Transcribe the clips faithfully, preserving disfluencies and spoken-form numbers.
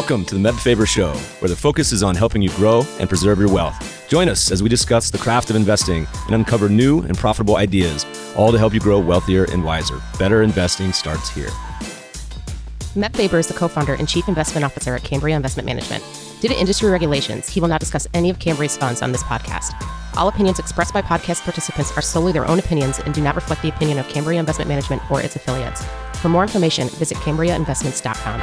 Welcome to the Meb Faber Show, where the focus is on helping you grow and preserve your wealth. Join us as we discuss the craft of investing and uncover new and profitable ideas, all to help you grow wealthier and wiser. Better investing starts here. Meb Faber is the co-founder and chief investment officer at Cambria Investment Management. Due to industry regulations, he will not discuss any of Cambria's funds on this podcast. All opinions expressed by podcast participants are solely their own opinions and do not reflect the opinion of Cambria Investment Management or its affiliates. For more information, visit cambria investments dot com.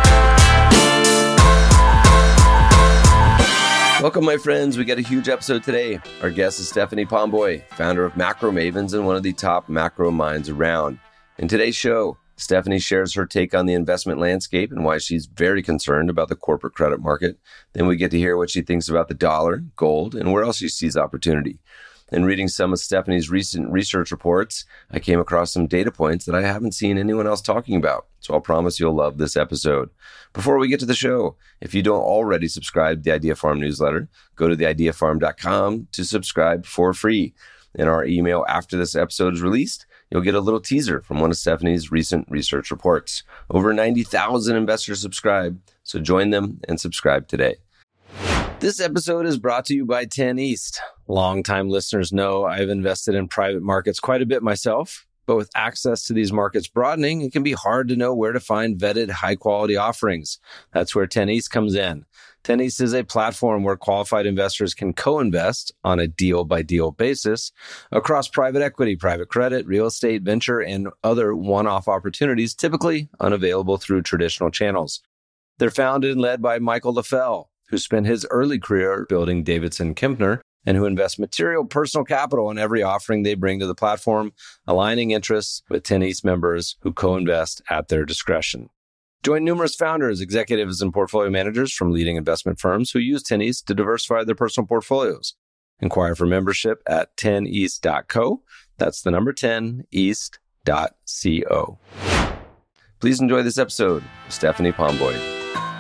Welcome, my friends. We got a huge episode today. Our guest is Stephanie Pomboy, founder of Macro Mavens and one of the top macro minds around. In today's show, Stephanie shares her take on the investment landscape and why she's very concerned about the corporate credit market. Then we get to hear what she thinks about the dollar, gold, and where else she sees opportunity. In reading some of Stephanie's recent research reports, I came across some data points that I haven't seen anyone else talking about. So I'll promise you'll love this episode. Before we get to the show, if you don't already subscribe to the Idea Farm newsletter, go to the idea farm dot com to subscribe for free. In our email after this episode is released, you'll get a little teaser from one of Stephanie's recent research reports. Over ninety thousand investors subscribe, so join them and subscribe today. This episode is brought to you by ten East. Longtime listeners know I've invested in private markets quite a bit myself, but with access to these markets broadening, it can be hard to know where to find vetted, high-quality offerings. That's where ten East comes in. ten East is a platform where qualified investors can co-invest on a deal-by-deal basis across private equity, private credit, real estate, venture, and other one-off opportunities typically unavailable through traditional channels. They're founded and led by Michael LaFell, who spent his early career building Davidson Kempner and who invest material personal capital in every offering they bring to the platform, aligning interests with ten East members who co-invest at their discretion. Join numerous founders, executives, and portfolio managers from leading investment firms who use ten East to diversify their personal portfolios. Inquire for membership at ten east dot co. That's the number ten east dot co. Please enjoy this episode with Stephanie Pomboy.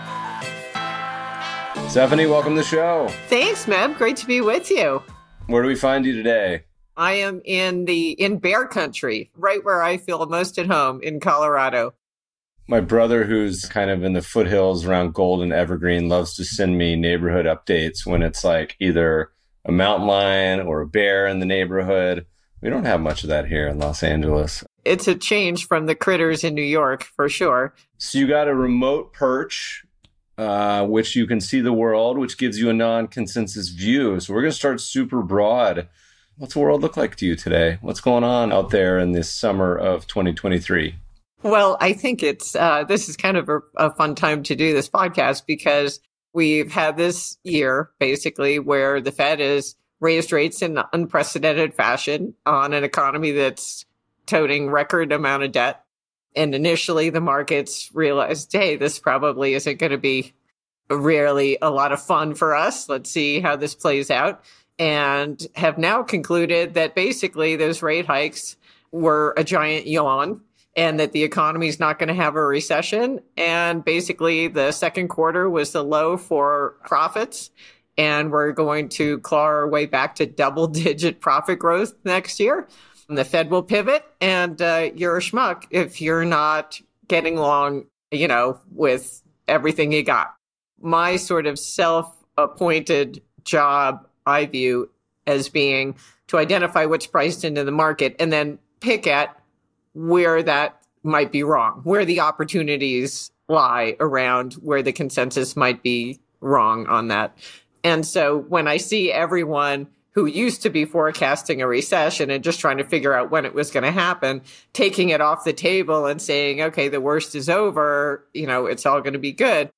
Stephanie, welcome to the show. Thanks, Meb. Great to be with you. Where do we find you today? I am in the in bear country, right where I feel most at home in Colorado. My brother, who's kind of in the foothills around Golden Evergreen, loves to send me neighborhood updates when it's like either a mountain lion or a bear in the neighborhood. We don't have much of that here in Los Angeles. It's a change from the critters in New York, for sure. So you got a remote perch, uh, which you can see the world, which gives you a non-consensus view. So we're going to start super broad. What's the world look like to you today? What's going on out there in this summer of twenty twenty-three? Well, I think it's uh, this is kind of a, a fun time to do this podcast because we've had this year basically where the Fed has raised rates in unprecedented fashion on an economy that's toting record amount of debt. And initially the markets realized, hey, this probably isn't going to be really a lot of fun for us. Let's see how this plays out. And have now concluded that basically those rate hikes were a giant yawn, and that the economy is not going to have a recession. And basically, the second quarter was the low for profits. And we're going to claw our way back to double-digit profit growth next year. And the Fed will pivot, and uh, you're a schmuck if you're not getting along, you know, with everything you got. My sort of self-appointed job, I view as being to identify what's priced into the market and then pick at where that might be wrong, where the opportunities lie around where the consensus might be wrong on that. And so when I see everyone who used to be forecasting a recession and just trying to figure out when it was going to happen, taking it off the table and saying, okay, the worst is over, you know, it's all going to be good,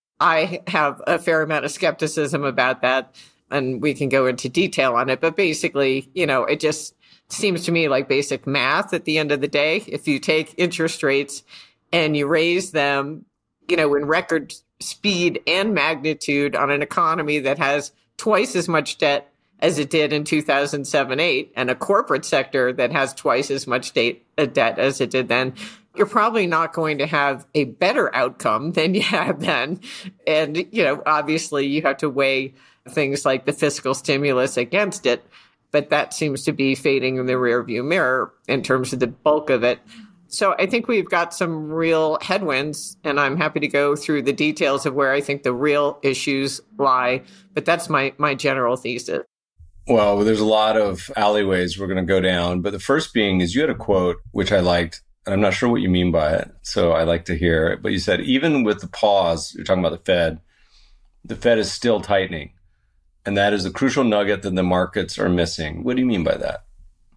I have a fair amount of skepticism about that. And we can go into detail on it. But basically, you know, it just seems to me like basic math at the end of the day. If you take interest rates and you raise them, you know, in record speed and magnitude on an economy that has twice as much debt as it did in two thousand seven eight, and a corporate sector that has twice as much debt, uh, debt as it did then, you're probably not going to have a better outcome than you had then. And, you know, obviously you have to weigh things like the fiscal stimulus against it, but that seems to be fading in the rearview mirror in terms of the bulk of it. So I think we've got some real headwinds, and I'm happy to go through the details of where I think the real issues lie. But that's my my general thesis. Well, there's a lot of alleyways we're going to go down. But the first being is you had a quote, which I liked, and I'm not sure what you mean by it. So I like to hear it. But you said, even with the pause, you're talking about the Fed, the Fed is still tightening. And that is a crucial nugget that the markets are missing. What do you mean by that?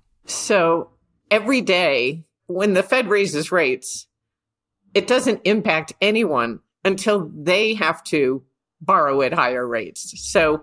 So every day when the Fed raises rates, it doesn't impact anyone until they have to borrow at higher rates. So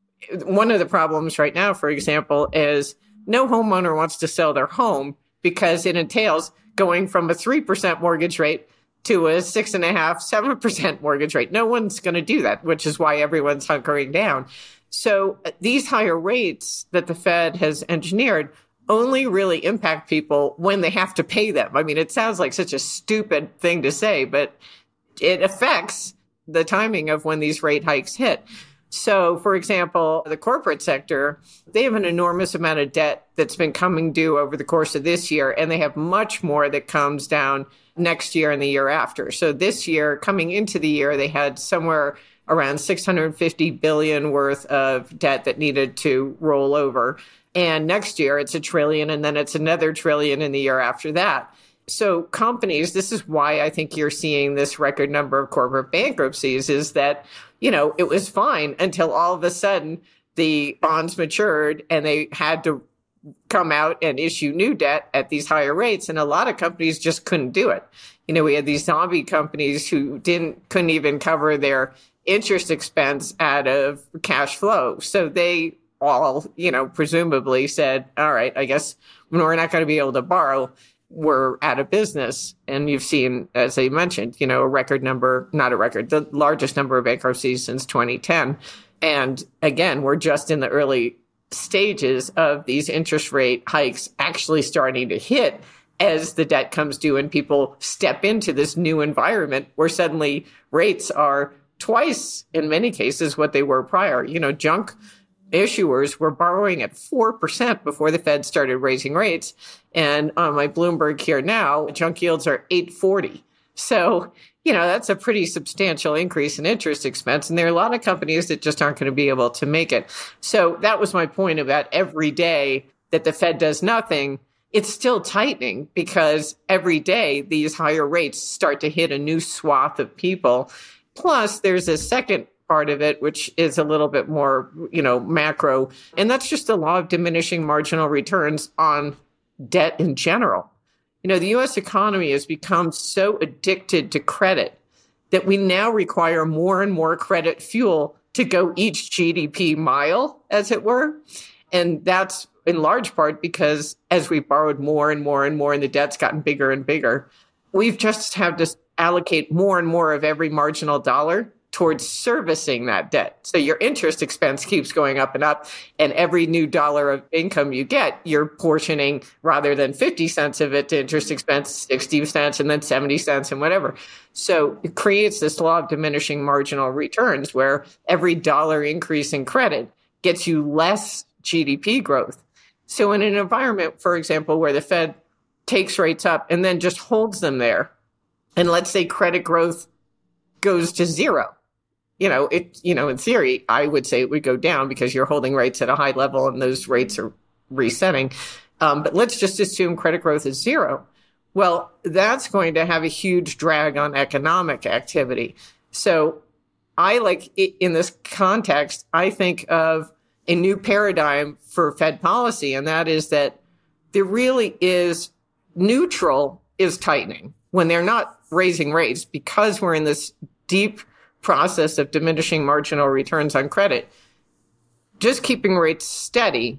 one of the problems right now, for example, is no homeowner wants to sell their home because it entails going from a three percent mortgage rate to a six and a half, seven percent mortgage rate. No one's going to do that, which is why everyone's hunkering down. So these higher rates that the Fed has engineered only really impact people when they have to pay them. I mean, it sounds like such a stupid thing to say, but it affects the timing of when these rate hikes hit. So, for example, the corporate sector, they have an enormous amount of debt that's been coming due over the course of this year, and they have much more that comes down next year and the year after. So this year, coming into the year, they had somewhere around six hundred fifty billion dollars worth of debt that needed to roll over. And next year, it's a trillion, and then it's another trillion in the year after that. So companies, this is why I think you're seeing this record number of corporate bankruptcies, is that, you know, it was fine until all of a sudden the bonds matured and they had to come out and issue new debt at these higher rates. And a lot of companies just couldn't do it. You know, we had these zombie companies who didn't, couldn't even cover their interest expense out of cash flow. So they all, you know, presumably said, all right, I guess we're not going to be able to borrow. We're out of business. And you've seen, as I mentioned, you know, a record number, not a record, the largest number of bankruptcies since twenty ten. And again, we're just in the early stages of these interest rate hikes actually starting to hit as the debt comes due and people step into this new environment where suddenly rates are twice, in many cases, what they were prior. You know, junk issuers were borrowing at four percent before the Fed started raising rates. And on my Bloomberg here now, junk yields are eight forty. So, you know, that's a pretty substantial increase in interest expense. And there are a lot of companies that just aren't going to be able to make it. So that was my point about every day that the Fed does nothing, it's still tightening because every day these higher rates start to hit a new swath of people. Plus, there's a second part of it, which is a little bit more, you know, macro. And that's just the law of diminishing marginal returns on debt in general. You know, the U S economy has become so addicted to credit that we now require more and more credit fuel to go each G D P mile, as it were. And that's in large part because as we borrowed more and more and more and the debt's gotten bigger and bigger, we've just had to allocate more and more of every marginal dollar towards servicing that debt. So your interest expense keeps going up and up, and every new dollar of income you get, you're portioning rather than fifty cents of it to interest expense, sixty cents and then seventy cents and whatever. So it creates this law of diminishing marginal returns where every dollar increase in credit gets you less G D P growth. So in an environment, for example, where the Fed takes rates up and then just holds them there, and let's say credit growth goes to zero, you know, it, you know, in theory, I would say it would go down because you're holding rates at a high level and those rates are resetting. Um, but let's just assume credit growth is zero. Well, that's going to have a huge drag on economic activity. So I like in this context, I think of a new paradigm for Fed policy. And that is that there really is neutral is tightening when they're not raising rates because we're in this deep process of diminishing marginal returns on credit. Just keeping rates steady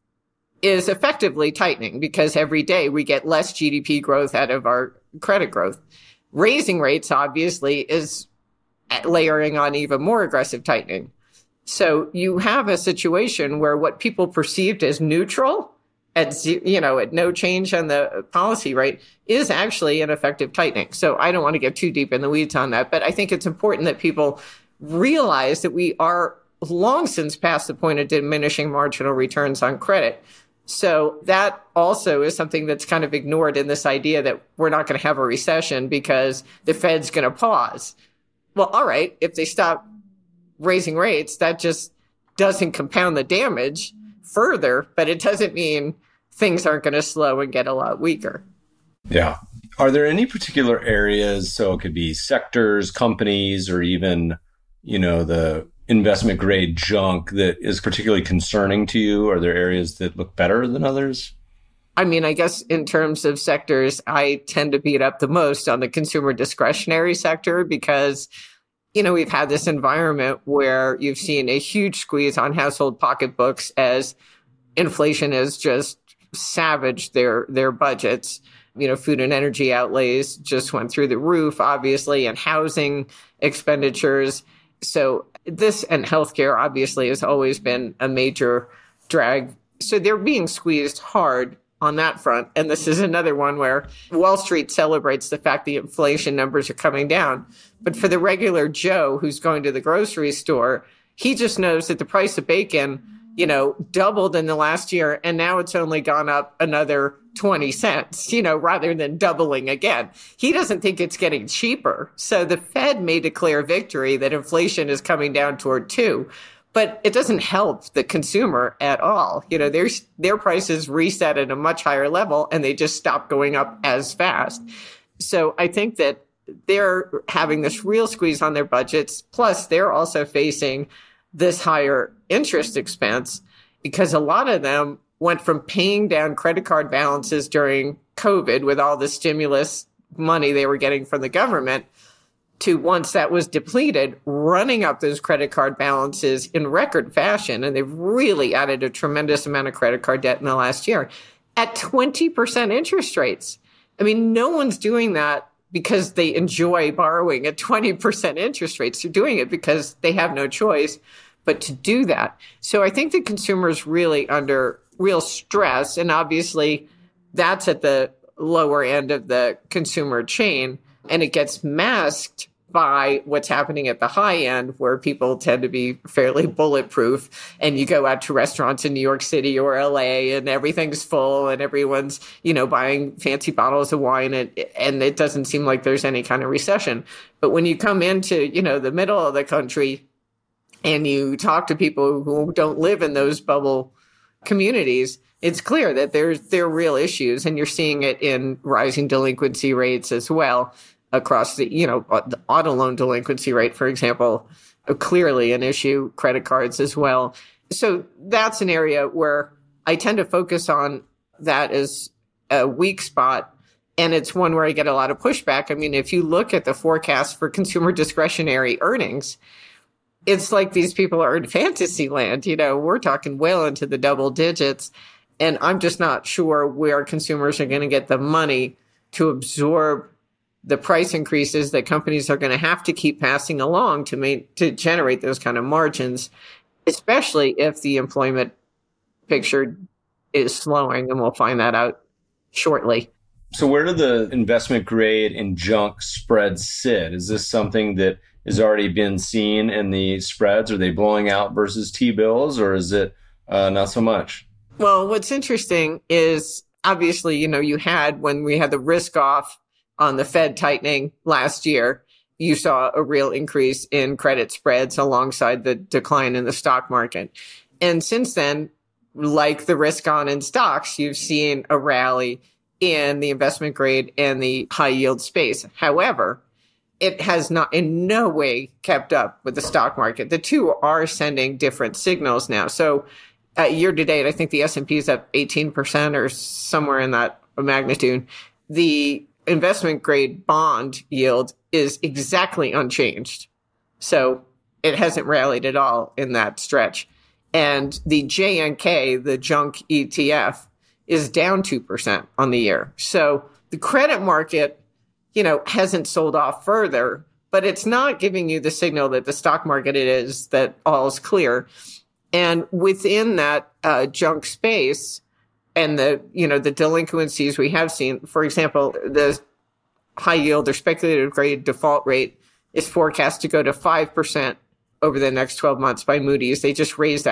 is effectively tightening because every day we get less G D P growth out of our credit growth. Raising rates, obviously, is layering on even more aggressive tightening. So you have a situation where what people perceived as neutral at, you know, at no change on the policy rate is actually an effective tightening. So I don't want to get too deep in the weeds on that, but I think it's important that people realize that we are long since past the point of diminishing marginal returns on credit. So that also is something that's kind of ignored in this idea that we're not going to have a recession because the Fed's going to pause. Well, all right, if they stop raising rates, that just doesn't compound the damage further, but it doesn't mean things aren't going to slow and get a lot weaker. Yeah. Are there any particular areas, so it could be sectors, companies, or even, you know, the investment grade junk that is particularly concerning to you? Are there areas that look better than others? I mean, I guess in terms of sectors, I tend to beat up the most on the consumer discretionary sector because, you know, we've had this environment where you've seen a huge squeeze on household pocketbooks as inflation has just savaged their, their budgets. You know, food and energy outlays just went through the roof, obviously, and housing expenditures. So this and healthcare obviously has always been a major drag. So they're being squeezed hard on that front. And this is another one where Wall Street celebrates the fact the inflation numbers are coming down. But for the regular Joe who's going to the grocery store, he just knows that the price of bacon, you know, doubled in the last year. And now it's only gone up another twenty cents, you know, rather than doubling again. He doesn't think it's getting cheaper. So the Fed may declare victory that inflation is coming down toward two, but it doesn't help the consumer at all. You know, their, their prices reset at a much higher level and they just stop going up as fast. So I think that they're having this real squeeze on their budgets. Plus, they're also facing this higher interest expense because a lot of them went from paying down credit card balances during COVID with all the stimulus money they were getting from the government to, once that was depleted, running up those credit card balances in record fashion. And they've really added a tremendous amount of credit card debt in the last year at twenty percent interest rates. I mean, no one's doing that because they enjoy borrowing at twenty percent interest rates. They're doing it because they have no choice but to do that. So I think the consumer is really under real stress. And obviously, that's at the lower end of the consumer chain. And it gets masked by what's happening at the high end, where people tend to be fairly bulletproof. And you go out to restaurants in New York City or L A and everything's full and everyone's, you know, buying fancy bottles of wine and, and it doesn't seem like there's any kind of recession. But when you come into, you know, the middle of the country and you talk to people who don't live in those bubble communities, it's clear that there's there are real issues, and you're seeing it in rising delinquency rates as well across the, you know, the auto loan delinquency rate, for example, clearly an issue, credit cards as well. So that's an area where I tend to focus on that as a weak spot, and it's one where I get a lot of pushback. I mean, if you look at the forecast for consumer discretionary earnings, it's like these people are in fantasy land. You know, we're talking well into the double digits. And I'm just not sure where consumers are going to get the money to absorb the price increases that companies are going to have to keep passing along to make, to generate those kind of margins, especially if the employment picture is slowing. And we'll find that out shortly. So where do the investment grade and junk spreads sit? Is this something that has already been seen in the spreads? Are they blowing out versus T-bills, or is it uh, not so much? Well, what's interesting is obviously, you know, you had, when we had the risk off on the Fed tightening last year, you saw a real increase in credit spreads alongside the decline in the stock market. And since then, like the risk on in stocks, you've seen a rally in the investment grade and the high yield space. However, it has not in no way kept up with the stock market. The two are sending different signals now. So uh, year to date, I think the S and P is up eighteen percent or somewhere in that magnitude. The investment grade bond yield is exactly unchanged. So it hasn't rallied at all in that stretch. And the J N K, the junk E T F, is down two percent on the year. So the credit market, you know, hasn't sold off further, but it's not giving you the signal that the stock market it is, that all is clear. And within that uh, junk space and the, you know, the delinquencies we have seen, for example, the high yield or speculative grade default rate is forecast to go to five percent over the next twelve months by Moody's. They just raised that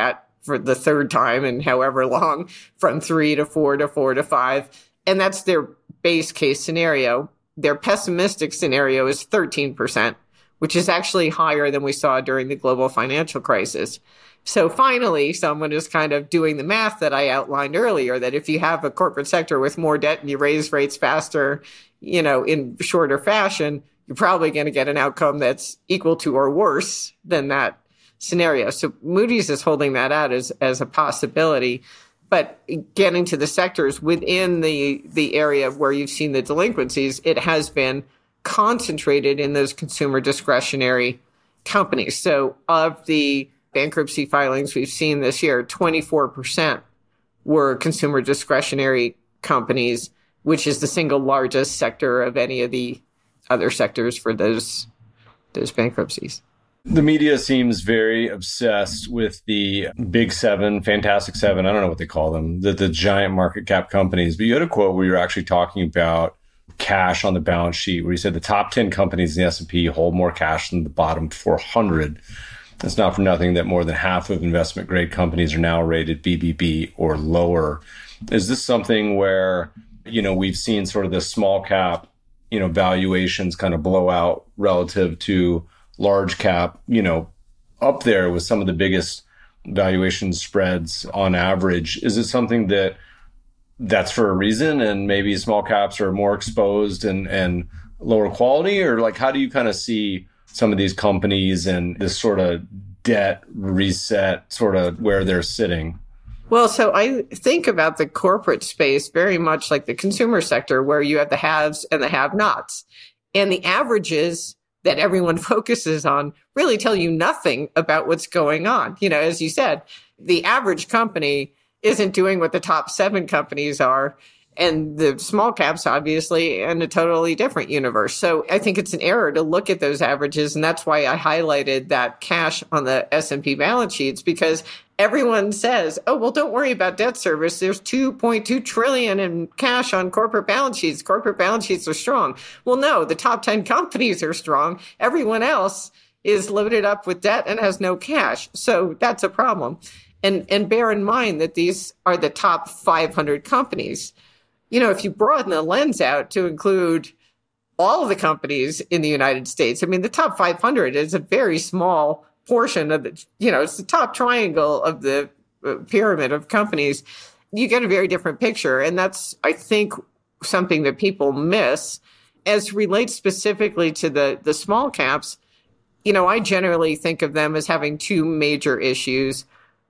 for the third time in however long, from three to four to four to five. And that's their base case scenario. Their pessimistic scenario is thirteen percent, which is actually higher than we saw during the global financial crisis. So finally, someone is kind of doing the math that I outlined earlier, that if you have a corporate sector with more debt and you raise rates faster, you know, in shorter fashion, you're probably going to get an outcome that's equal to or worse than that scenario. So Moody's is holding that out as, as a possibility. But getting to the sectors within the, the area where you've seen the delinquencies, it has been concentrated in those consumer discretionary companies. So of the bankruptcy filings we've seen this year, twenty-four percent were consumer discretionary companies, which is the single largest sector of any of the other sectors for those those bankruptcies. The media seems very obsessed with the big seven, fantastic seven, I don't know what they call them, the, the giant market cap companies. But you had a quote where you were actually talking about cash on the balance sheet, where you said the top ten companies in the S and P hold more cash than the bottom four hundred. It's not for nothing that more than half of investment grade companies are now rated B B B or lower. Is this something where, you know, we've seen sort of the small cap, you know, valuations kind of blow out relative to large cap, you know, up there with some of the biggest valuation spreads on average? Is it something that that's for a reason and maybe small caps are more exposed and, and lower quality? Or like, how do you kind of see some of these companies and this sort of debt reset, sort of where they're sitting? Well, so I think about the corporate space very much like the consumer sector, where you have the haves and the have-nots. And the averages that everyone focuses on really tell you nothing about what's going on. You know, as you said, the average company isn't doing what the top seven companies are. And the small caps, obviously, in a totally different universe. So I think it's an error to look at those averages. And that's why I highlighted that cash on the S and P balance sheets, because everyone says, oh, well, don't worry about debt service. There's two point two trillion in cash on corporate balance sheets. Corporate balance sheets are strong. Well, no, the top ten companies are strong. Everyone else is loaded up with debt and has no cash. So that's a problem. And, and bear in mind that these are the top five hundred companies. You know, if you broaden the lens out to include all of the companies in the United States, I mean, the top five hundred is a very small portion of the, you know, it's the top triangle of the pyramid of companies. You get a very different picture. And that's, I think, something that people miss as relates specifically to the, the small caps. You know, I generally think of them as having two major issues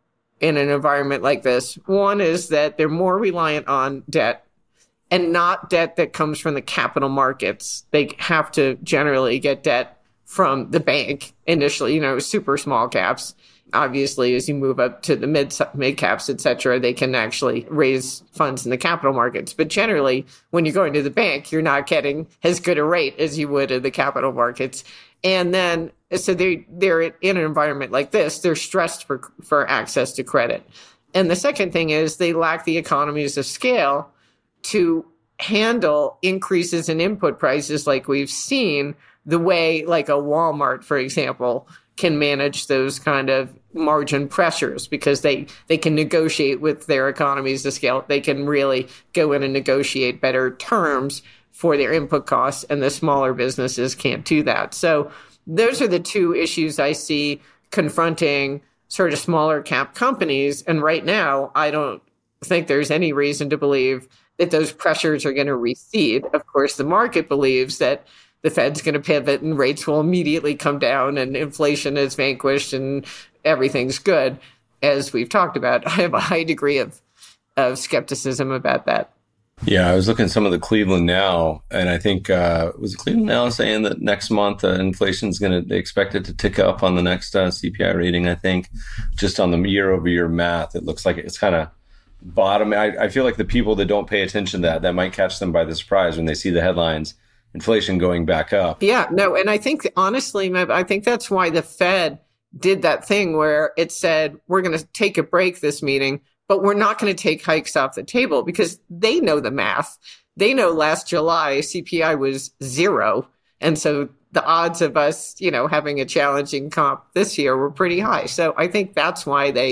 in an environment like this. One is that they're more reliant on debt, and not debt that comes from the capital markets. They have to generally get debt from the bank initially, you know, super small caps. Obviously, as you move up to the mid, mid caps, et cetera, they can actually raise funds in the capital markets. But generally, when you're going to the bank, you're not getting as good a rate as you would in the capital markets. And then, so they, they're in an environment like this, they're stressed for, for access to credit. And the second thing is they lack the economies of scale to handle increases in input prices like we've seen, the way like a Walmart, for example, can manage those kind of margin pressures, because they, they can negotiate with their economies of scale. They can really go in and negotiate better terms for their input costs, and the smaller businesses can't do that. So those are the two issues I see confronting sort of smaller cap companies. And right now, I don't think there's any reason to believe that those pressures are going to recede. Of course, the market believes that the Fed's going to pivot and rates will immediately come down and inflation is vanquished and everything's good. As we've talked about, I have a high degree of, of skepticism about that. Yeah, I was looking at some of the Cleveland Now, and I think, uh, was Cleveland Now saying that next month uh, inflation is going to, they expect it to tick up on the next uh, C P I rating, I think. Just on the year over year math, it looks like it's kind of bottom. I, I feel like the people that don't pay attention to that, that might catch them by the surprise when they see the headlines, inflation going back up. Yeah, no. And I think, honestly, I think that's why the Fed did that thing where it said, we're going to take a break this meeting, but we're not going to take hikes off the table, because they know the math. They know last July C P I was zero. And so the odds of us, you know, having a challenging comp this year were pretty high. So I think that's why they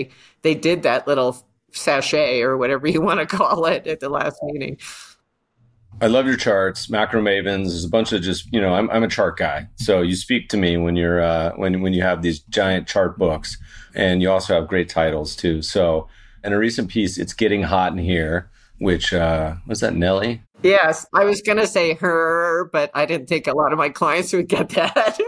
they did that little sachet or whatever you want to call it at the last meeting. I love your charts, Macro Mavens. There's a bunch of just, you know, I'm I'm a chart guy. So you speak to me when you're uh, when when you have these giant chart books, and you also have great titles too. So in a recent piece, It's Getting Hot in Here, which uh, was that Nelly? Yes, I was going to say her, but I didn't think a lot of my clients would get that.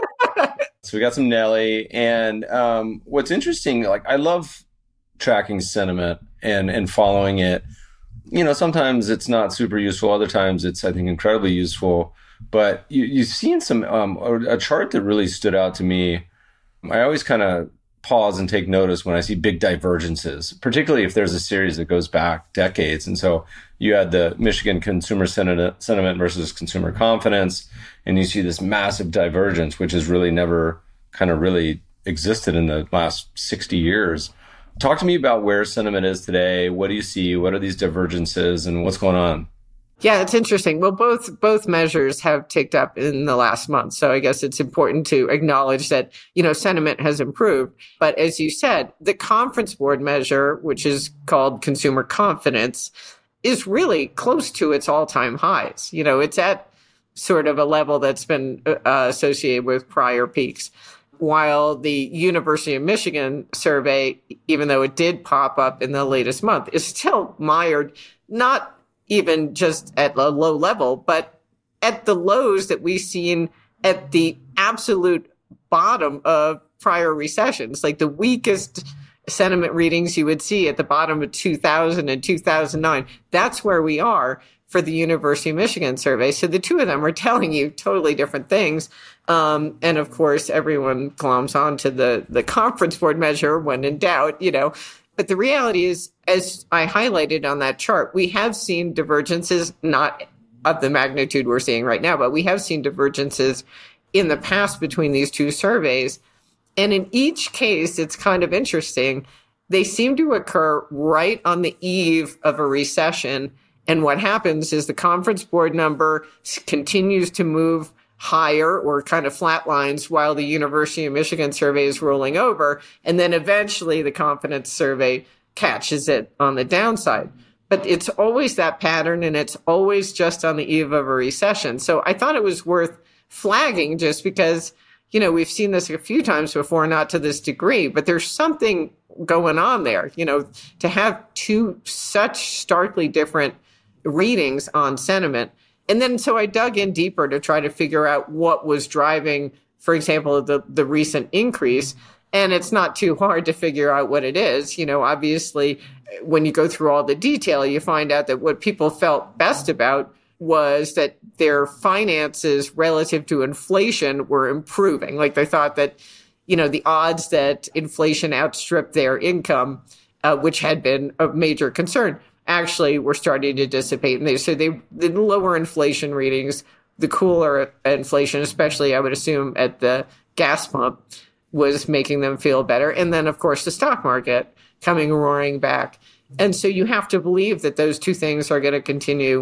So we got some Nelly, and um, what's interesting, like I love tracking sentiment and and following it. You know, sometimes it's not super useful. Other times it's, I think, incredibly useful. But you, you've seen some, um, a, a chart that really stood out to me. I always kind of pause and take notice when I see big divergences, particularly if there's a series that goes back decades. And so you had the Michigan consumer sentiment, sentiment versus consumer confidence, and you see this massive divergence, which has really never kind of really existed in the last sixty years. Talk to me about where sentiment is today. What do you see? What are these divergences and what's going on? Yeah, it's interesting. Well, both both measures have ticked up in the last month. So I guess it's important to acknowledge that, you know, sentiment has improved. But as you said, the Conference Board measure, which is called consumer confidence, is really close to its all-time highs. You know, it's at sort of a level that's been uh, associated with prior peaks. While the University of Michigan survey, even though it did pop up in the latest month, is still mired, not even just at a low level, but at the lows that we've seen at the absolute bottom of prior recessions, like the weakest sentiment readings you would see at the bottom of two thousand and two thousand nine. That's where we are for the University of Michigan survey. So the two of them are telling you totally different things. Um, and of course, everyone gloms onto the, the Conference Board measure when in doubt, you know. But the reality is, as I highlighted on that chart, we have seen divergences, not of the magnitude we're seeing right now, but we have seen divergences in the past between these two surveys. And in each case, it's kind of interesting. They seem to occur right on the eve of a recession. And what happens is the Conference Board number continues to move higher or kind of flatlines while the University of Michigan survey is rolling over. And then eventually the confidence survey catches it on the downside. But it's always that pattern, and it's always just on the eve of a recession. So I thought it was worth flagging just because, you know, we've seen this a few times before, not to this degree, but there's something going on there. You know, to have two such starkly different readings on sentiment. And then so I dug in deeper to try to figure out what was driving, for example, the, the recent increase. And it's not too hard to figure out what it is. You know, obviously, when you go through all the detail, you find out that what people felt best about was that their finances relative to inflation were improving. Like they thought that, you know, the odds that inflation outstripped their income, uh, which had been a major concern, actually were starting to dissipate. And they, so they, the lower inflation readings, the cooler inflation, especially I would assume at the gas pump, was making them feel better. And then, of course, the stock market coming roaring back. And so you have to believe that those two things are going to continue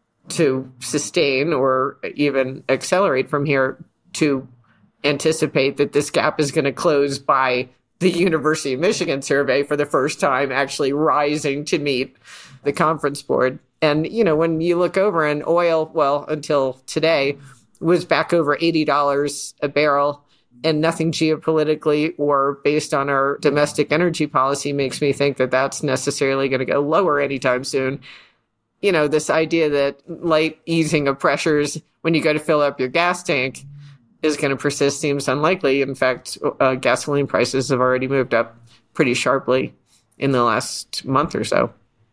to sustain or even accelerate from here to anticipate that this gap is going to close by the University of Michigan survey for the first time actually rising to meet the Conference Board. And, you know, when you look over and oil, well, until today, was back over eighty dollars a barrel, and nothing geopolitically or based on our domestic energy policy makes me think that that's necessarily going to go lower anytime soon. You know, this idea that light easing of pressures when you go to fill up your gas tank is going to persist seems unlikely. In fact, uh, gasoline prices have already moved up pretty sharply in the last month or so.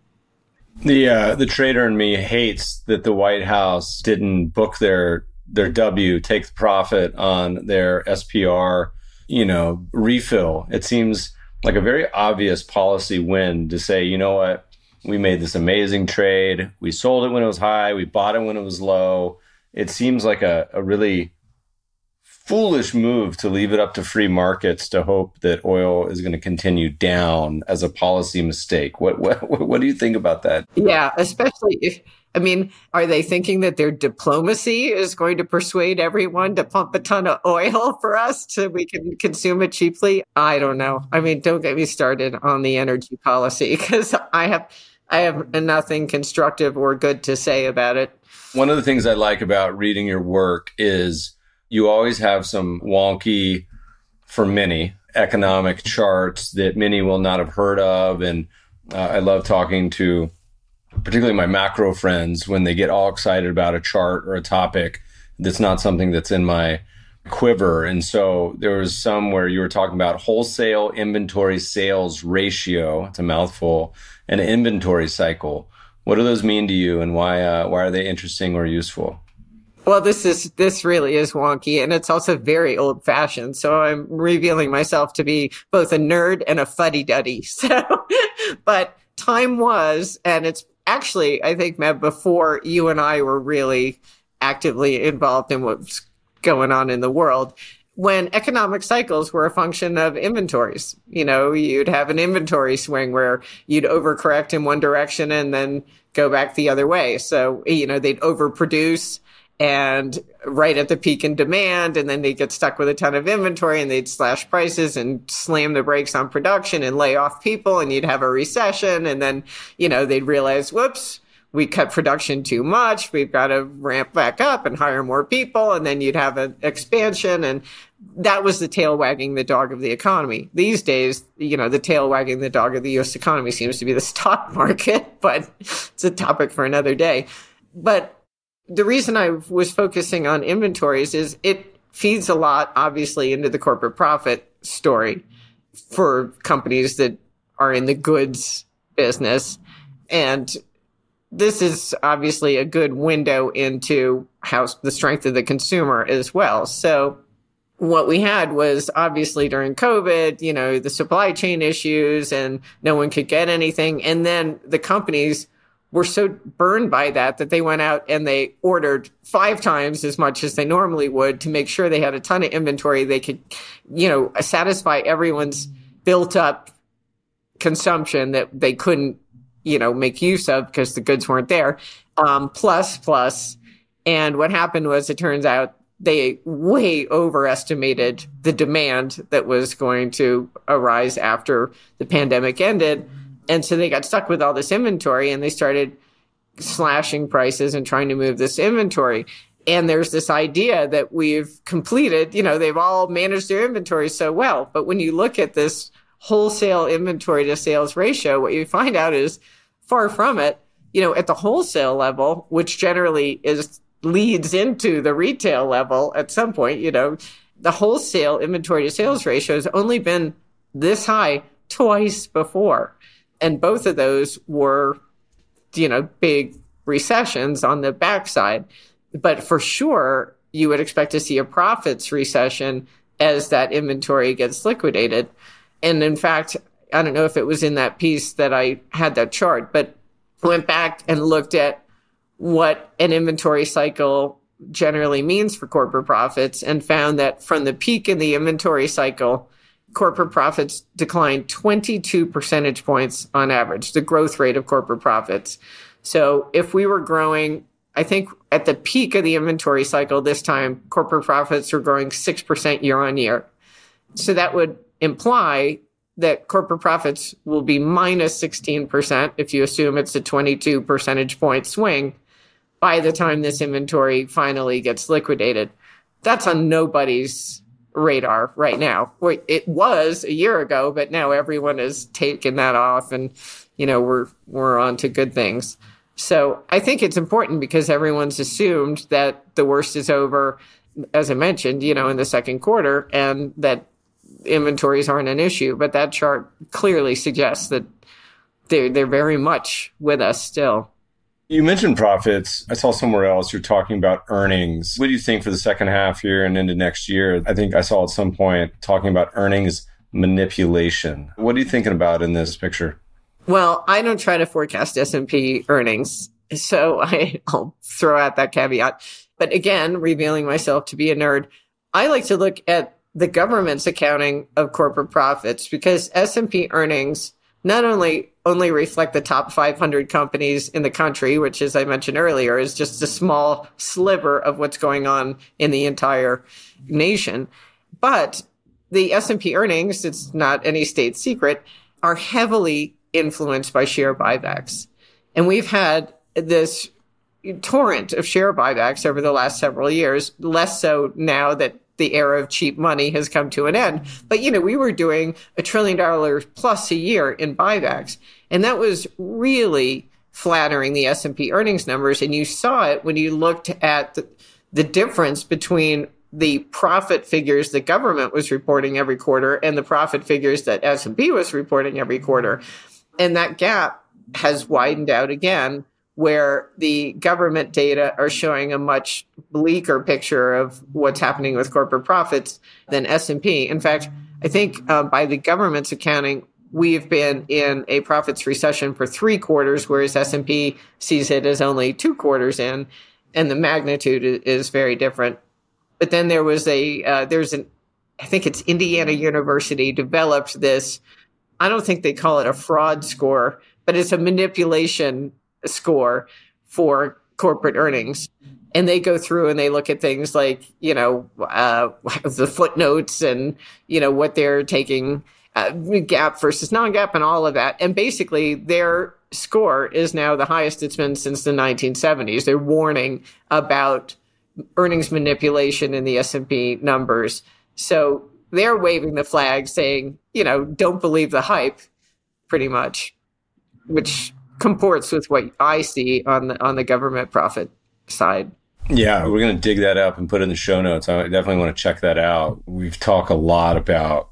The uh, the trader in me hates that the White House didn't book their their W, take the profit on their S P R, you know, refill. It seems like a very obvious policy win to say, you know what, we made this amazing trade. We sold it when it was high. We bought it when it was low. It seems like a, a really foolish move to leave it up to free markets to hope that oil is going to continue down as a policy mistake. What what what do you think about that? Yeah, especially if I mean, are they thinking that their diplomacy is going to persuade everyone to pump a ton of oil for us so we can consume it cheaply? I don't know. I mean, don't get me started on the energy policy because I have I have nothing constructive or good to say about it. One of the things I like about reading your work is you always have some wonky, for many, economic charts that many will not have heard of. And uh, I love talking to particularly my macro friends when they get all excited about a chart or a topic that's not something that's in my quiver. And so there was some where you were talking about wholesale inventory sales ratio, it's a mouthful, and an inventory cycle. What do those mean to you, and why uh, why are they interesting or useful? Well, this is this really is wonky, and it's also very old-fashioned. So I'm revealing myself to be both a nerd and a fuddy-duddy. So, but time was, and it's actually, I think, Meb, before you and I were really actively involved in what's going on in the world, when economic cycles were a function of inventories. You know, you'd have an inventory swing where you'd overcorrect in one direction and then go back the other way. So, you know, they'd overproduce and right at the peak in demand, and then they'd get stuck with a ton of inventory and they'd slash prices and slam the brakes on production and lay off people, and you'd have a recession. And then, you know, they'd realize, whoops, we cut production too much. We've got to ramp back up and hire more people. And then you'd have an expansion. And that was the tail wagging the dog of the economy. These days, you know, the tail wagging the dog of the U S economy seems to be the stock market, but it's a topic for another day. But the reason I was focusing on inventories is it feeds a lot, obviously, into the corporate profit story for companies that are in the goods business. And this is obviously a good window into how the strength of the consumer as well. So what we had was obviously during COVID, you know, the supply chain issues and no one could get anything. And then the companies were so burned by that that they went out and they ordered five times as much as they normally would to make sure they had a ton of inventory. They could, you know, satisfy everyone's built up consumption that they couldn't, you know, make use of because the goods weren't there. Um, plus, plus. And what happened was, it turns out they way overestimated the demand that was going to arise after the pandemic ended. And so they got stuck with all this inventory and they started slashing prices and trying to move this inventory. And there's this idea that we've completed, you know, they've all managed their inventory so well. But when you look at this wholesale inventory to sales ratio, what you find out is far from it. You know, at the wholesale level, which generally is leads into the retail level at some point, you know, the wholesale inventory to sales ratio has only been this high twice before. And both of those were, you know, big recessions on the backside. But for sure, you would expect to see a profits recession as that inventory gets liquidated. And in fact, I don't know if it was in that piece that I had that chart, but went back and looked at what an inventory cycle generally means for corporate profits and found that from the peak in the inventory cycle, corporate profits declined twenty-two percentage points on average, the growth rate of corporate profits. So if we were growing, I think at the peak of the inventory cycle this time, corporate profits were growing six percent year on year. So that would imply that corporate profits will be minus sixteen percent if you assume it's a twenty-two percentage point swing by the time this inventory finally gets liquidated. That's on nobody's radar right now. It was a year ago, but now everyone has taken that off and, you know, we're, we're on to good things. So I think it's important because everyone's assumed that the worst is over, as I mentioned, you know, in the second quarter, and that inventories aren't an issue. But that chart clearly suggests that they're, they're very much with us still. You mentioned profits. I saw somewhere else you're talking about earnings. What do you think for the second half here and into next year? I think I saw at some point talking about earnings manipulation. What are you thinking about in this picture? Well, I don't try to forecast S and P earnings, so I, I'll throw out that caveat. But again, revealing myself to be a nerd, I like to look at the government's accounting of corporate profits because S and P earnings not only only reflect the top five hundred companies in the country, which, as I mentioned earlier, is just a small sliver of what's going on in the entire nation, but the S and P earnings, it's not any state secret, are heavily influenced by share buybacks. And we've had this torrent of share buybacks over the last several years, less so now that the era of cheap money has come to an end. But, you know, we were doing a trillion dollars plus a year in buybacks. And that was really flattering the S and P earnings numbers. And you saw it when you looked at the, the difference between the profit figures the government was reporting every quarter and the profit figures that S and P was reporting every quarter. And that gap has widened out again, where the government data are showing a much bleaker picture of what's happening with corporate profits than S and P. In fact, I think uh, by the government's accounting, we've been in a profits recession for three quarters, whereas S and P sees it as only two quarters in, and the magnitude is very different. But then there was a, uh, there's an, I think it's Indiana University developed this, I don't think they call it a fraud score, but it's a manipulation score for corporate earnings. And they go through and they look at things like, you know, uh, the footnotes and, you know, what they're taking, uh, GAAP versus non-GAAP and all of that. And basically their score is now the highest it's been since the nineteen seventies. They're warning about earnings manipulation in the S and P numbers. So they're waving the flag saying, you know, don't believe the hype, pretty much, which comports with what I see on the on the government profit side. Yeah, we're going to dig that up and put it in the show notes. I definitely want to check that out. We've talked a lot about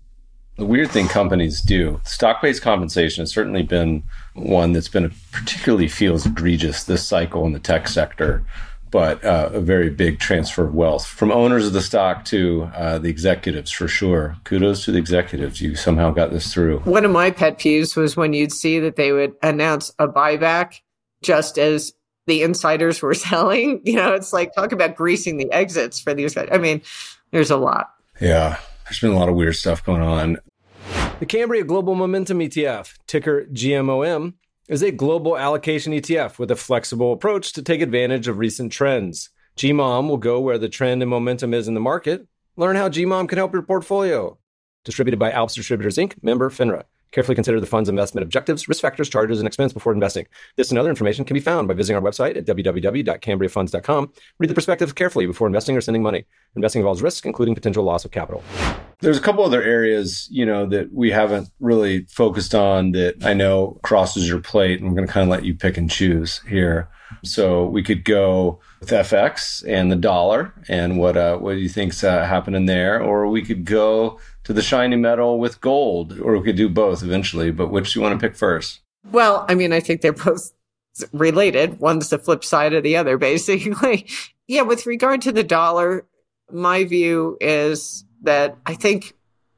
the weird thing companies do. Stock-based compensation has certainly been one that's been particularly feels egregious this cycle in the tech sector, but uh, a very big transfer of wealth from owners of the stock to uh, the executives, for sure. Kudos to the executives. You somehow got this through. One of my pet peeves was when you'd see that they would announce a buyback just as the insiders were selling. You know, it's like, talk about greasing the exits for these guys. I mean, there's a lot. Yeah, there's been a lot of weird stuff going on. The Cambria Global Momentum E T F, ticker G M O M, is a global allocation E T F with a flexible approach to take advantage of recent trends. G M O M will go where the trend and momentum is in the market. Learn how G M O M can help your portfolio. Distributed by Alps Distributors, Incorporated, member FINRA. Carefully consider the fund's investment objectives, risk factors, charges, and expense before investing. This and other information can be found by visiting our website at w w w dot cambria funds dot com. Read the prospectus carefully before investing or sending money. Investing involves risk, including potential loss of capital. There's a couple other areas, you know, that we haven't really focused on that I know crosses your plate, and I'm going to kind of let you pick and choose here. So we could go with F X and the dollar and what uh, what do you think's uh, happening there, or we could go to the shiny metal with gold, or we could do both eventually. But which do you want to pick first? Well, I mean, I think they're both related. One's the flip side of the other, basically. Yeah, with regard to the dollar, my view is that I think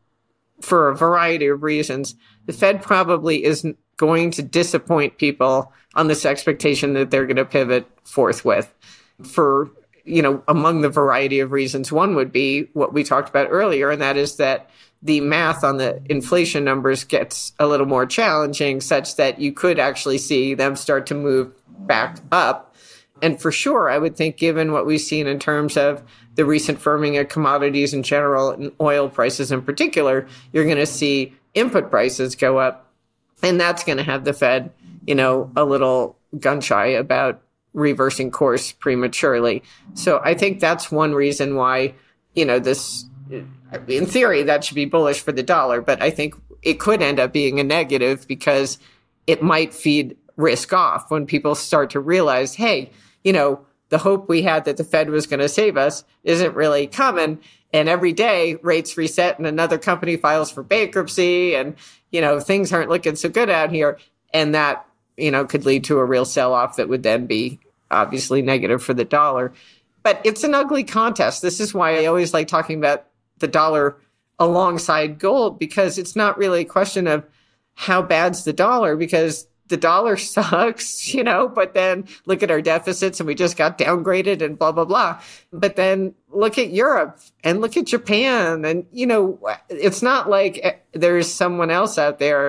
for a variety of reasons, the Fed probably isn't going to disappoint people on this expectation that they're going to pivot forthwith. For, you know, among the variety of reasons, one would be what we talked about earlier, and that is that the math on the inflation numbers gets a little more challenging, such that you could actually see them start to move back up. And for sure, I would think, given what we've seen in terms of the recent firming of commodities in general and oil prices in particular, you're going to see input prices go up. And that's going to have the Fed, you know, a little gun shy about reversing course prematurely. So I think that's one reason why, you know, this, in theory, that should be bullish for the dollar. But I think it could end up being a negative because it might feed risk off when people start to realize, hey, you know, the hope we had that the Fed was going to save us isn't really coming. And every day rates reset and another company files for bankruptcy and, you know, things aren't looking so good out here. And that, you know, could lead to a real sell-off that would then be obviously negative for the dollar. But it's an ugly contest. This is why I always like talking about the dollar alongside gold, because it's not really a question of how bad's the dollar, because the dollar sucks, you know, but then look at our deficits and we just got downgraded and blah, blah, blah. But then look at Europe and look at Japan. And, you know, it's not like there's someone else out there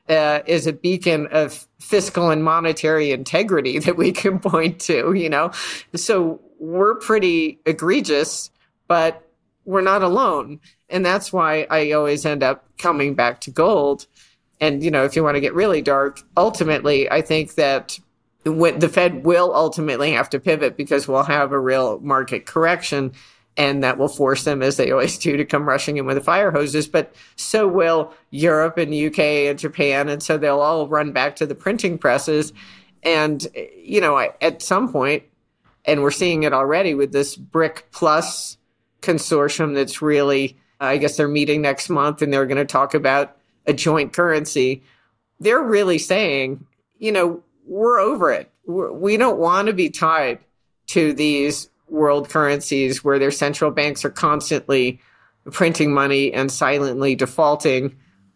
uh, is a beacon of fiscal and monetary integrity that we can point to, you know? So we're pretty egregious, but we're not alone. And that's why I always end up coming back to gold. And, you know, if you want to get really dark, ultimately, I think that when the Fed will ultimately have to pivot because we'll have a real market correction, and that will force them, as they always do, to come rushing in with the fire hoses. But so will Europe and U K and Japan. And so they'll all run back to the printing presses. And, you know, at some point, and we're seeing it already with this BRIC Plus consortium that's really, I guess they're meeting next month and they're going to talk about a joint currency. They're really saying, you know, we're over it. We're, we don't want to be tied to these world currencies where their central banks are constantly printing money and silently defaulting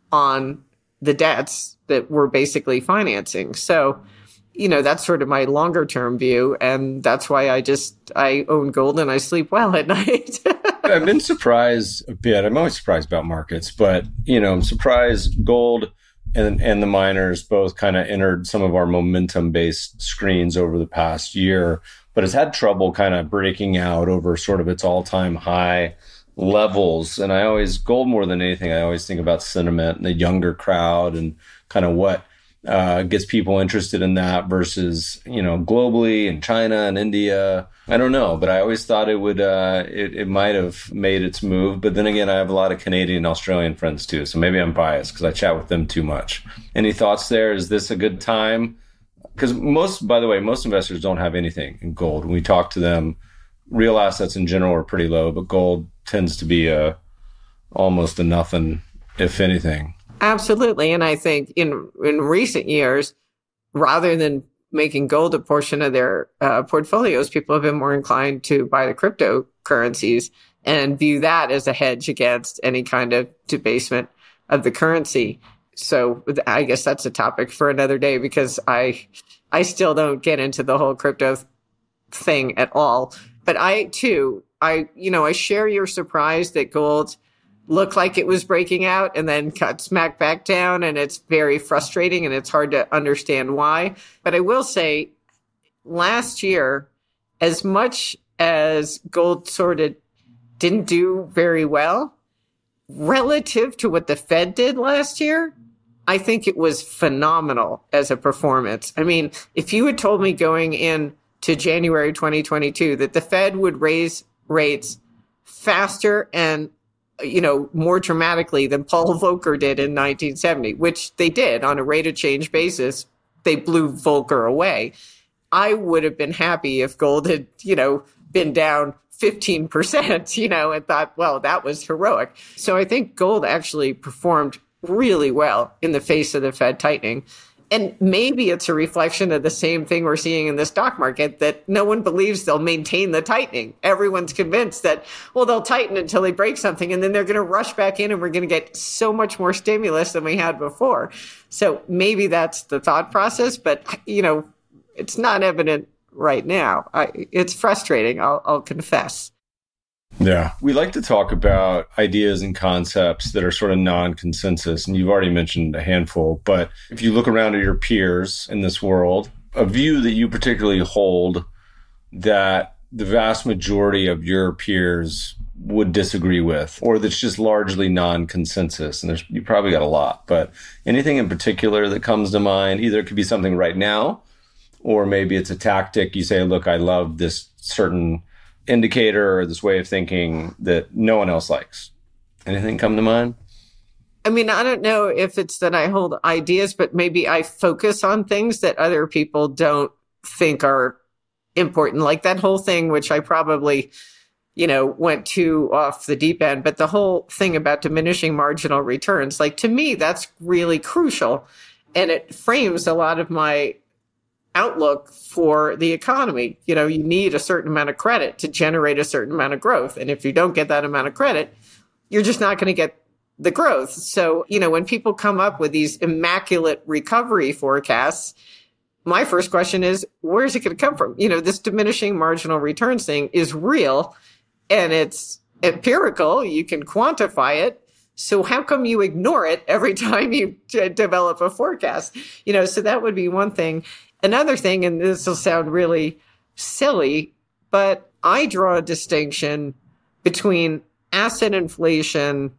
on the debts that we're basically financing. So, you know, that's sort of my longer term view. And that's why I just, I own gold and I sleep well at night. I've been surprised a bit. I'm always surprised about markets, but, you know, I'm surprised gold and, and the miners both kind of entered some of our momentum based screens over the past year, but it's had trouble kind of breaking out over sort of its all time high levels. And I always, gold more than anything, I always think about sentiment and the younger crowd and kind of what uh, gets people interested in that versus, you know, globally in China and India. I don't know, but I always thought it would, uh, it, it might have made its move. But then again, I have a lot of Canadian and Australian friends too. So maybe I'm biased because I chat with them too much. Any thoughts there? Is this a good time? Because most, by the way, most investors don't have anything in gold. When we talk to them, real assets in general are pretty low, but gold tends to be a, almost a nothing, if anything. Absolutely. And I think in in recent years, rather than making gold a portion of their uh, portfolios, people have been more inclined to buy the cryptocurrencies and view that as a hedge against any kind of debasement of the currency. So I guess that's a topic for another day because I I still don't get into the whole crypto thing at all. But I too, I you know, I share your surprise that gold looked like it was breaking out and then got smacked back down. And it's very frustrating and it's hard to understand why. But I will say last year, as much as gold sort of didn't do very well, relative to what the Fed did last year, I think it was phenomenal as a performance. I mean, if you had told me going in to January twenty twenty-two that the Fed would raise rates faster and you know, more dramatically than Paul Volcker did in nineteen seventy, which they did on a rate of change basis. They blew Volcker away. I would have been happy if gold had, you know, been down fifteen percent, you know, and thought, well, that was heroic. So I think gold actually performed really well in the face of the Fed tightening. And maybe it's a reflection of the same thing we're seeing in the stock market, that no one believes they'll maintain the tightening. Everyone's convinced that, well, they'll tighten until they break something, and then they're going to rush back in, and we're going to get so much more stimulus than we had before. So maybe that's the thought process, but, you know, it's not evident right now. I, it's frustrating, I'll, I'll confess. Yeah. We like to talk about ideas and concepts that are sort of non-consensus. And you've already mentioned a handful. But if you look around at your peers in this world, a view that you particularly hold that the vast majority of your peers would disagree with, or that's just largely non-consensus. And there's, you probably got a lot. But anything in particular that comes to mind, either it could be something right now, or maybe it's a tactic. You say, look, I love this certain indicator or this way of thinking that no one else likes. Anything come to mind? I mean, I don't know if it's that I hold ideas, but maybe I focus on things that other people don't think are important. Like that whole thing, which I probably, you know, went too off the deep end, but the whole thing about diminishing marginal returns, like to me, that's really crucial. And it frames a lot of my outlook for the economy. You know, you need a certain amount of credit to generate a certain amount of growth. And if you don't get that amount of credit, you're just not going to get the growth. So, you know, when people come up with these immaculate recovery forecasts, my first question is, where's it going to come from? You know, this diminishing marginal returns thing is real and it's empirical. You can quantify it, So how come you ignore it every time you d- develop a forecast? You know, so that would be one thing. Another thing, and this will sound really silly, but I draw a distinction between asset inflation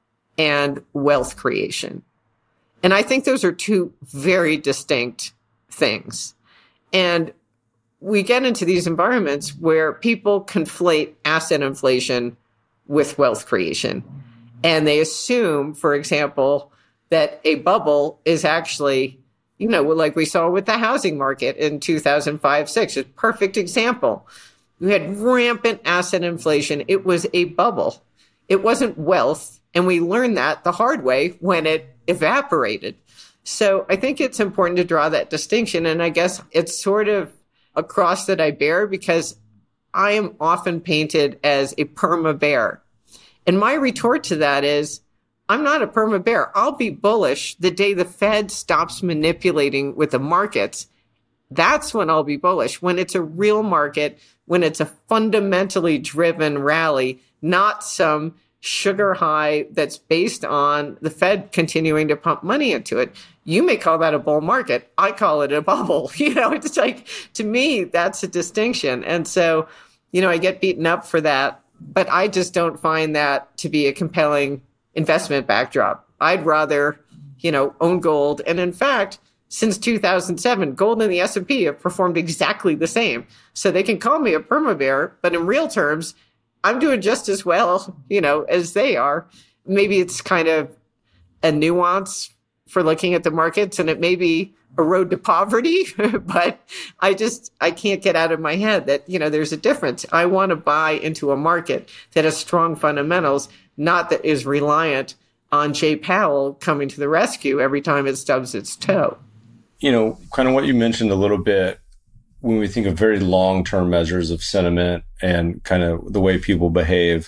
and wealth creation. And I think those are two very distinct things. And we get into these environments where people conflate asset inflation with wealth creation. And they assume, for example, that a bubble is actually, you know, like we saw with the housing market in two thousand five, six, a perfect example. We had rampant asset inflation. It was a bubble. It wasn't wealth. And we learned that the hard way when it evaporated. So I think it's important to draw that distinction. And I guess it's sort of a cross that I bear because I am often painted as a perma bear. And my retort to that is, I'm not a perma bear. I'll be bullish the day the Fed stops manipulating with the markets. That's when I'll be bullish, when it's a real market, when it's a fundamentally driven rally, not some sugar high that's based on the Fed continuing to pump money into it. You may call that a bull market. I call it a bubble. You know, it's like, to me, that's a distinction. And so, you know, I get beaten up for that, but I just don't find that to be a compelling investment backdrop. I'd rather, you know, own gold. And in fact, since two thousand seven, gold and the S and P have performed exactly the same. So they can call me a perma bear, but in real terms, I'm doing just as well, you know, as they are. Maybe it's kind of a nuance for looking at the markets, and it may be a road to poverty, but I just, I can't get out of my head that, you know, there's a difference. I want to buy into a market that has strong fundamentals, not that is reliant on Jay Powell coming to the rescue every time it stubs its toe. You know, kind of what you mentioned a little bit, when we think of very long-term measures of sentiment and kind of the way people behave,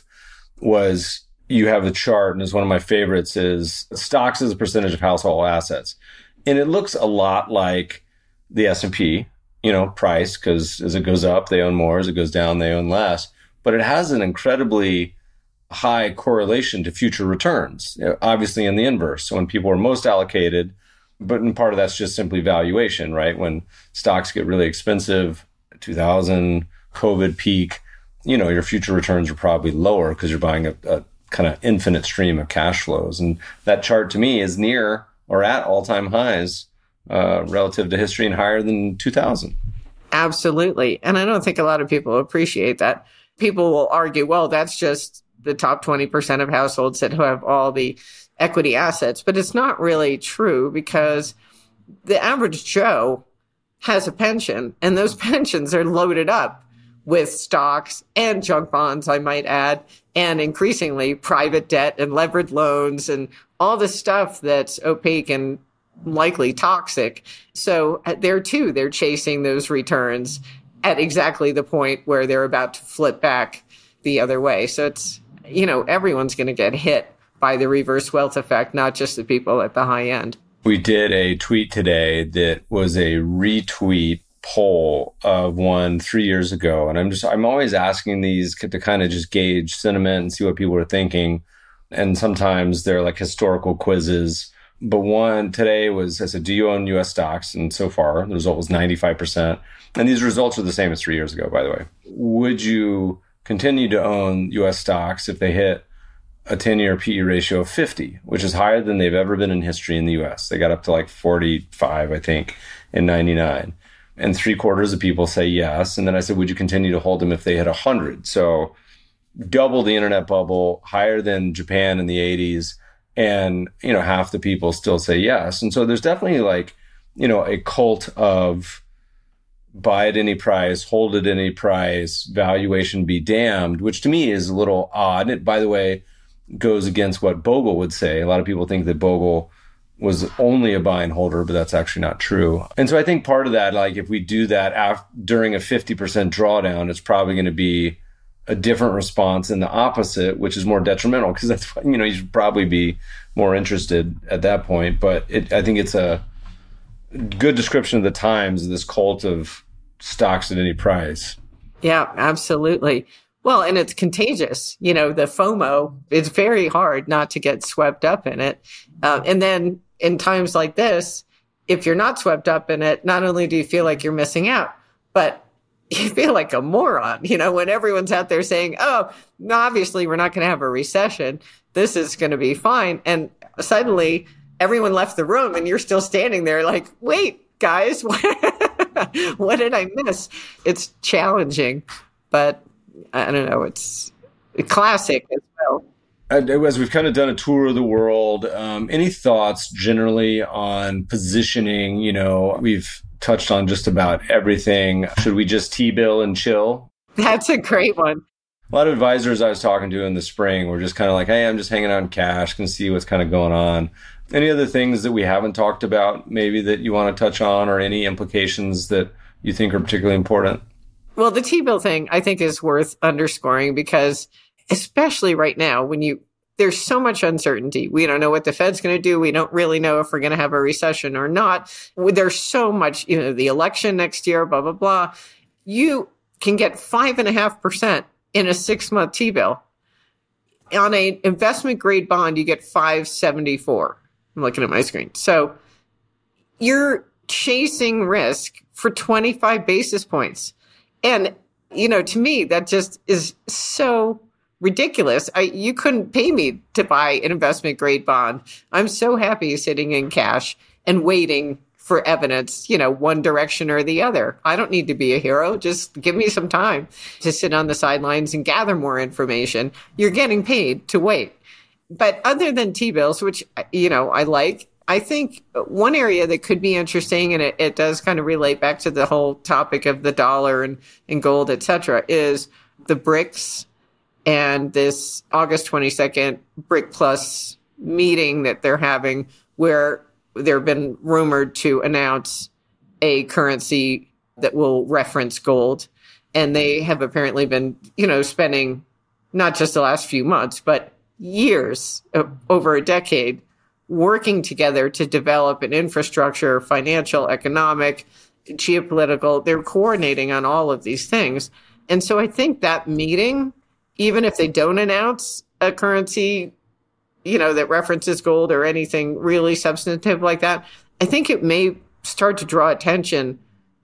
was you have the chart, and it's one of my favorites, is stocks as a percentage of household assets. And it looks a lot like the S and P, you know, price, because as it goes up, they own more. As it goes down, they own less. But it has an incredibly high correlation to future returns, obviously in the inverse. So when people are most allocated, but in part of that's just simply valuation, right? When stocks get really expensive, two thousand, COVID peak, you know, your future returns are probably lower because you're buying a, a kind of infinite stream of cash flows. And that chart to me is near or at all-time highs uh, relative to history and higher than two thousand. Absolutely. And I don't think a lot of people appreciate that. People will argue, well, that's just the top twenty percent of households that have all the equity assets. But it's not really true, because the average Joe has a pension, and those pensions are loaded up with stocks and junk bonds, I might add, and increasingly private debt and leveraged loans and all the stuff that's opaque and likely toxic. So there too, they're chasing those returns at exactly the point where they're about to flip back the other way. So it's, you know, everyone's going to get hit by the reverse wealth effect, not just the people at the high end. We did a tweet today that was a retweet poll of one three years ago. And I'm just, I'm always asking these to kind of just gauge sentiment and see what people are thinking. And sometimes they're like historical quizzes. But one today was, I said, do you own U S stocks? And so far, the result was ninety-five percent. And these results are the same as three years ago, by the way. Would you continue to own U S stocks if they hit a ten-year P E ratio of fifty, which is higher than they've ever been in history in the U S? They got up to like forty-five, I think, in ninety-nine. And three quarters of people say yes. And then I said, would you continue to hold them if they hit one hundred? So double the internet bubble, higher than Japan in the eighties. And, you know, half the people still say yes. And so there's definitely like, you know, a cult of buy at any price, hold at any price, valuation be damned, which to me is a little odd. It, by the way, goes against what Bogle would say. A lot of people think that Bogle was only a buy and holder, but that's actually not true. And so I think part of that, like if we do that after, during a fifty percent drawdown, it's probably going to be a different response than the opposite, which is more detrimental, because that's, you know, you should probably be more interested at that point. But it, I think it's a good description of the times, this cult of stocks at any price. Yeah, absolutely. Well, and it's contagious. You know, the FOMO, it's very hard not to get swept up in it. Uh, and then in times like this, if you're not swept up in it, not only do you feel like you're missing out, but you feel like a moron, you know, when everyone's out there saying, oh, no, obviously we're not going to have a recession. This is going to be fine. And suddenly everyone left the room and you're still standing there like, wait, guys, what, what did I miss? It's challenging, but I don't know, it's classic as well. As we've kind of done a tour of the world, um, any thoughts generally on positioning? You know, we've touched on just about everything. Should we just T-bill and chill? That's a great one. A lot of advisors I was talking to in the spring were just kind of like, hey, I'm just hanging out in cash, can see what's kind of going on. Any other things that we haven't talked about, maybe that you want to touch on, or any implications that you think are particularly important? Well, the T-bill thing I think is worth underscoring because especially right now when you there's so much uncertainty. We don't know what the Fed's going to do. We don't really know if we're going to have a recession or not. There's so much, you know, the election next year, blah, blah, blah. You can get five and a half percent in a six month T-bill. On an investment grade bond, you get five seventy-four. I'm looking at my screen. So you're chasing risk for twenty-five basis points. And, you know, to me, that just is so ridiculous. I, you couldn't pay me to buy an investment grade bond. I'm so happy sitting in cash and waiting for evidence, you know, one direction or the other. I don't need to be a hero. Just give me some time to sit on the sidelines and gather more information. You're getting paid to wait. But other than T-bills, which, you know, I like, I think one area that could be interesting, and it, it does kind of relate back to the whole topic of the dollar and, and gold, et cetera, is the BRICS and this August twenty-second BRIC Plus meeting that they're having, where they've been rumored to announce a currency that will reference gold. And they have apparently been, you know, spending not just the last few months, but years, uh, over a decade, working together to develop an infrastructure, financial, economic, geopolitical. They're coordinating on all of these things. And so I think that meeting, even if they don't announce a currency, you know, that references gold or anything really substantive like that, I think it may start to draw attention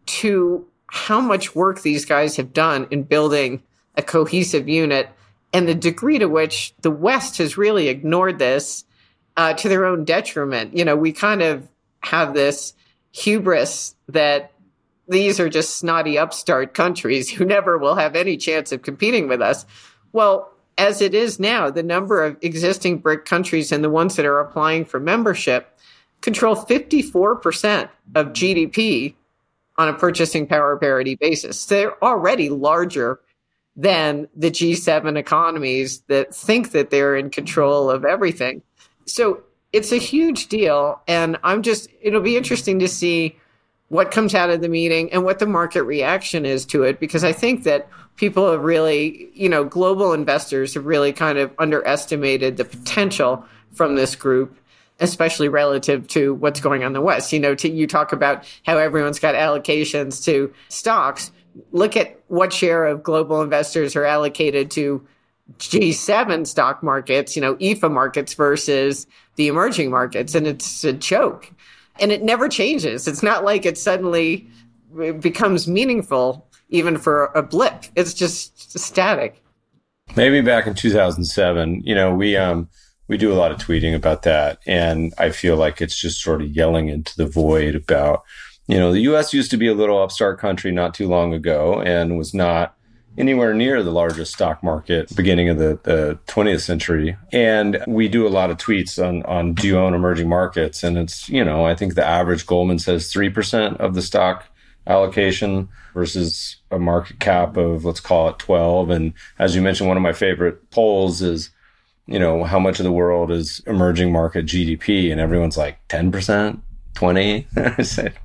to how much work these guys have done in building a cohesive unit and the degree to which the West has really ignored this uh, to their own detriment. You know, we kind of have this hubris that these are just snotty upstart countries who never will have any chance of competing with us. Well, as it is now, the number of existing BRIC countries and the ones that are applying for membership control fifty-four percent of G D P on a purchasing power parity basis. So they're already larger than the G seven economies that think that they're in control of everything. So it's a huge deal. And I'm just, it'll be interesting to see what comes out of the meeting and what the market reaction is to it, because I think that people have really, you know, global investors have really kind of underestimated the potential from this group, especially relative to what's going on in the West. You know, to, you talk about how everyone's got allocations to stocks. Look at what share of global investors are allocated to G seven stock markets, you know, E F A markets versus the emerging markets. And it's a joke. And it never changes. It's not like it suddenly becomes meaningful even for a blip. It's just static. Maybe back in two thousand seven, you know, we um we do a lot of tweeting about that. And I feel like it's just sort of yelling into the void about, you know, the U S used to be a little upstart country not too long ago and was not anywhere near the largest stock market beginning of the, the twentieth century. And we do a lot of tweets on, on do you own emerging markets? And it's, you know, I think the average Goldman says three percent of the stock allocation versus a market cap of, let's call it twelve. And as you mentioned, one of my favorite polls is, you know, how much of the world is emerging market G D P? And everyone's like ten percent, twenty. I said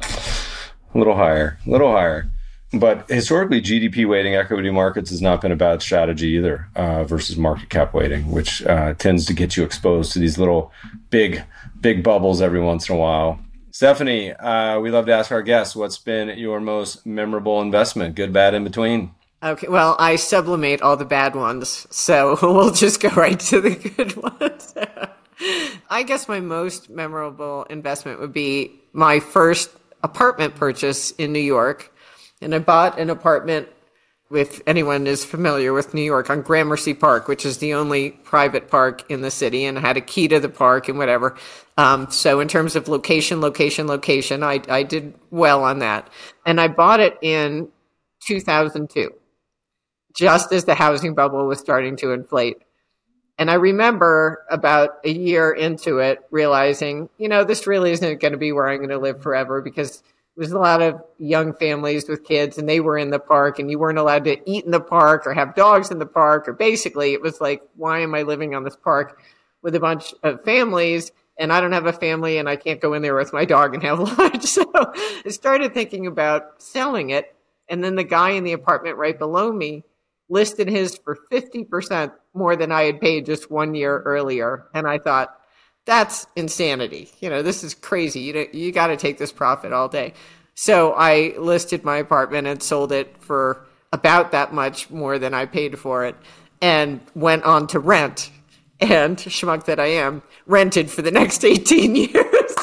a little higher, a little higher. But historically, G D P weighting equity markets has not been a bad strategy either, uh, versus market cap weighting, which uh, tends to get you exposed to these little big, big bubbles every once in a while. Stephanie, uh, we love to ask our guests, what's been your most memorable investment, good, bad, in between? Okay, well, I sublimate all the bad ones, so we'll just go right to the good ones. I guess my most memorable investment would be my first apartment purchase in New York. And I bought an apartment, if anyone is familiar with New York, on Gramercy Park, which is the only private park in the city, and I had a key to the park and whatever. Um, so in terms of location, location, location, I, I did well on that. And I bought it in two thousand two. Just as the housing bubble was starting to inflate. And I remember about a year into it realizing, you know, this really isn't going to be where I'm going to live forever, because there's a lot of young families with kids and they were in the park and you weren't allowed to eat in the park or have dogs in the park. Or basically it was like, why am I living on this park with a bunch of families and I don't have a family and I can't go in there with my dog and have lunch? So I started thinking about selling it. And then the guy in the apartment right below me listed his for fifty percent more than I had paid just one year earlier. And I thought, that's insanity. You know, this is crazy. You you got to take this profit all day. So I listed my apartment and sold it for about that much more than I paid for it and went on to rent. And schmuck that I am, rented for the next eighteen years.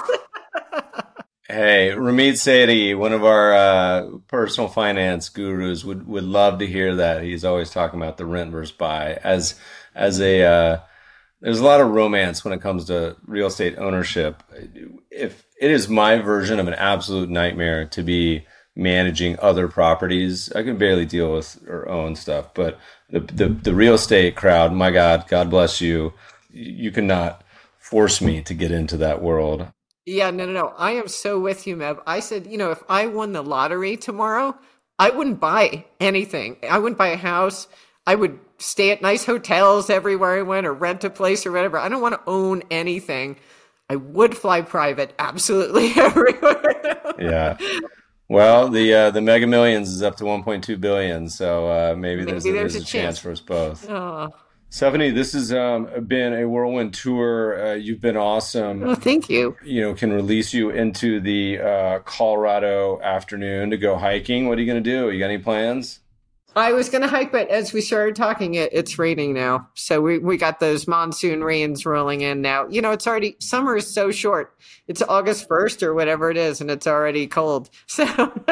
Hey, Ramit Sethi, one of our uh, personal finance gurus, would, would love to hear that. He's always talking about the rent versus buy. As as a uh, there's a lot of romance when it comes to real estate ownership. If it is my version of an absolute nightmare to be managing other properties, I can barely deal with or own stuff. But the the, the real estate crowd, my God, God bless you. You cannot force me to get into that world. Yeah, no, no, no. I am so with you, Meb. I said, you know, if I won the lottery tomorrow, I wouldn't buy anything. I wouldn't buy a house. I would stay at nice hotels everywhere I went or rent a place or whatever. I don't want to own anything. I would fly private absolutely everywhere. Yeah. Well, the uh, the Mega Millions is up to one point two billion, so uh, maybe, maybe there's, a, there's, there's a, a chance. chance for us both. Oh. Stephanie, this has um, been a whirlwind tour. Uh, you've been awesome. Oh, thank you. You know, can release you into the uh, Colorado afternoon to go hiking. What are you going to do? You got any plans? I was going to hike, but as we started talking, it, it's raining now. So we, we got those monsoon rains rolling in now. You know, it's already, summer is so short. It's August first or whatever it is, and it's already cold. So...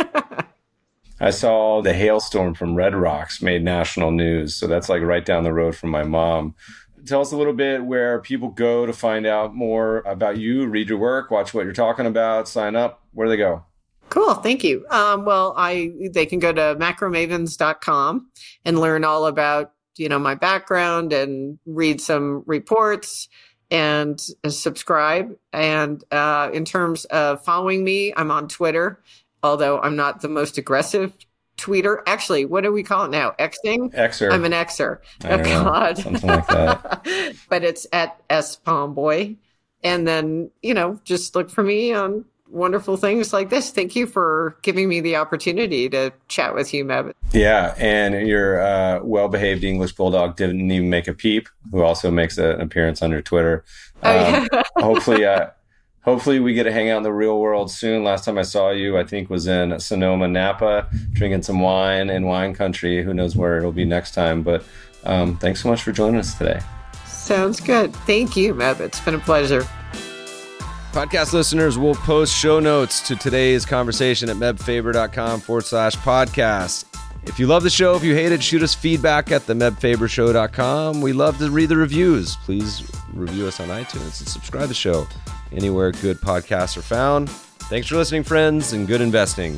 I saw the hailstorm from Red Rocks made national news. So that's like right down the road from my mom. Tell us a little bit where people go to find out more about you, read your work, watch what you're talking about, sign up. Where do they go? Cool. Thank you. Um, well, I they can go to macro mavens dot com and learn all about, you know, my background and read some reports and uh, subscribe. And uh, in terms of following me, I'm on Twitter. Although I'm not the most aggressive tweeter. Actually, what do we call it now? Xing? Xer. I'm an Xer. I Oh, God. Know, something like that. But it's at S Palmboy. And then, you know, just look for me on wonderful things like this. Thank you for giving me the opportunity to chat with you, Meb. Yeah, and your uh, well-behaved English bulldog didn't even make a peep, who also makes a, an appearance on your Twitter. Um, oh, yeah. hopefully... Uh, Hopefully we get to hang out in the real world soon. Last time I saw you, I think, was in Sonoma, Napa, drinking some wine in wine country. Who knows where it'll be next time. But um, thanks so much for joining us today. Sounds good. Thank you, Meb. It's been a pleasure. Podcast listeners will post show notes to today's conversation at mebfaber.com forward slash podcast. If you love the show, if you hate it, shoot us feedback at the meb faber show dot com. We love to read the reviews. Please review us on iTunes and subscribe to the show anywhere good podcasts are found. Thanks for listening, friends, and good investing.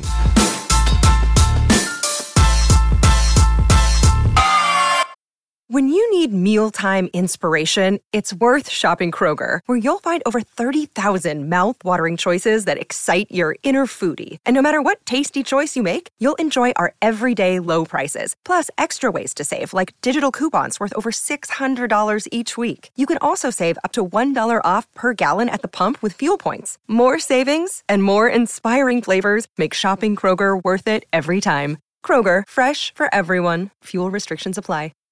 When you need mealtime inspiration, it's worth shopping Kroger, where you'll find over thirty thousand mouth-watering choices that excite your inner foodie. And no matter what tasty choice you make, you'll enjoy our everyday low prices, plus extra ways to save, like digital coupons worth over six hundred dollars each week. You can also save up to one dollar off per gallon at the pump with fuel points. More savings and more inspiring flavors make shopping Kroger worth it every time. Kroger, fresh for everyone. Fuel restrictions apply.